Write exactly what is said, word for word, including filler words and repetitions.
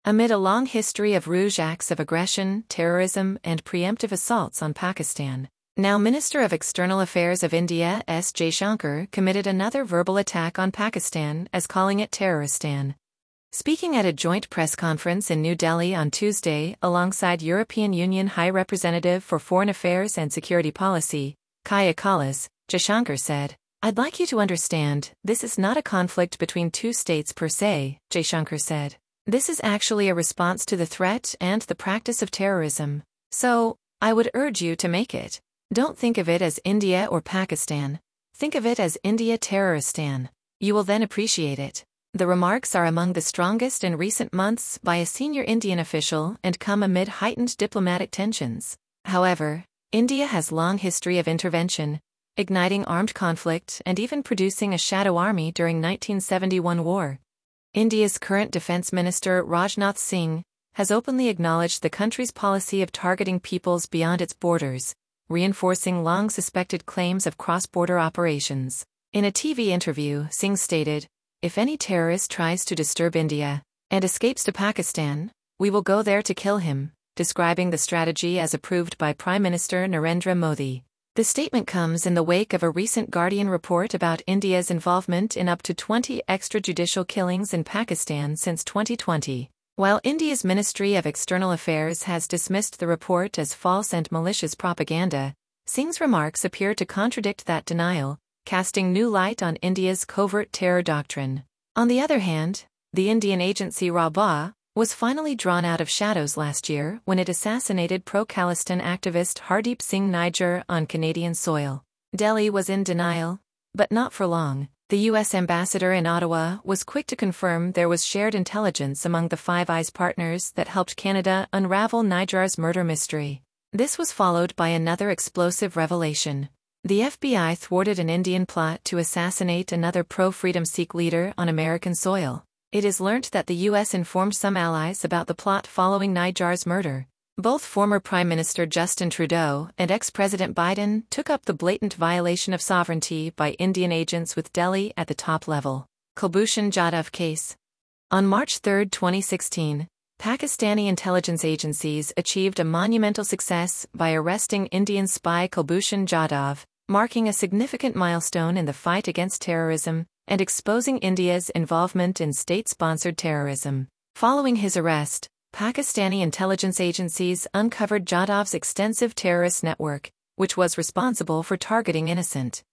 Amid a long history of rogue acts of aggression, terrorism, and preemptive assaults on Pakistan, now Minister of External Affairs of India S. Jaishankar committed another verbal attack on Pakistan as calling it Terroristan. Speaking at a joint press conference in New Delhi on Tuesday alongside European Union High Representative for Foreign Affairs and Security Policy, Kaja Kallas, Jaishankar said, "I'd like you to understand, this is not a conflict between two states per se," Jaishankar said. "This is actually a response to the threat and the practice of terrorism. So, I would urge you to make it. Don't think of it as India or Pakistan. Think of it as India Terroristan. You will then appreciate it." The remarks are among the strongest in recent months by a senior Indian official and come amid heightened diplomatic tensions. However, India has long history of intervention, igniting armed conflict and even producing a shadow army during nineteen seventy-one war. India's current Defence Minister Rajnath Singh has openly acknowledged the country's policy of targeting peoples beyond its borders, reinforcing long-suspected claims of cross-border operations. In a T V interview, Singh stated, "If any terrorist tries to disturb India and escapes to Pakistan, we will go there to kill him," describing the strategy as approved by Prime Minister Narendra Modi. The statement comes in the wake of a recent Guardian report about India's involvement in up to twenty extrajudicial killings in Pakistan since twenty twenty. While India's Ministry of External Affairs has dismissed the report as false and malicious propaganda, Singh's remarks appear to contradict that denial, casting new light on India's covert terror doctrine. On the other hand, the Indian agency R A B A was finally drawn out of shadows last year when it assassinated pro-Khalistan activist Hardeep Singh Nijjar on Canadian soil. Delhi was in denial, but not for long. The U S ambassador in Ottawa was quick to confirm there was shared intelligence among the Five Eyes partners that helped Canada unravel Nijjar's murder mystery. This was followed by another explosive revelation. The F B I thwarted an Indian plot to assassinate another pro-freedom Sikh leader on American soil. It is learnt that the U S informed some allies about the plot following Nijjar's murder. Both former Prime Minister Justin Trudeau and ex-President Biden took up the blatant violation of sovereignty by Indian agents with Delhi at the top level. Kulbhushan Jadhav case. On March third, twenty sixteen, Pakistani intelligence agencies achieved a monumental success by arresting Indian spy Kulbhushan Jadhav, marking a significant milestone in the fight against terrorism and exposing India's involvement in state-sponsored terrorism. Following his arrest, Pakistani intelligence agencies uncovered Jadhav's extensive terrorist network, which was responsible for targeting innocent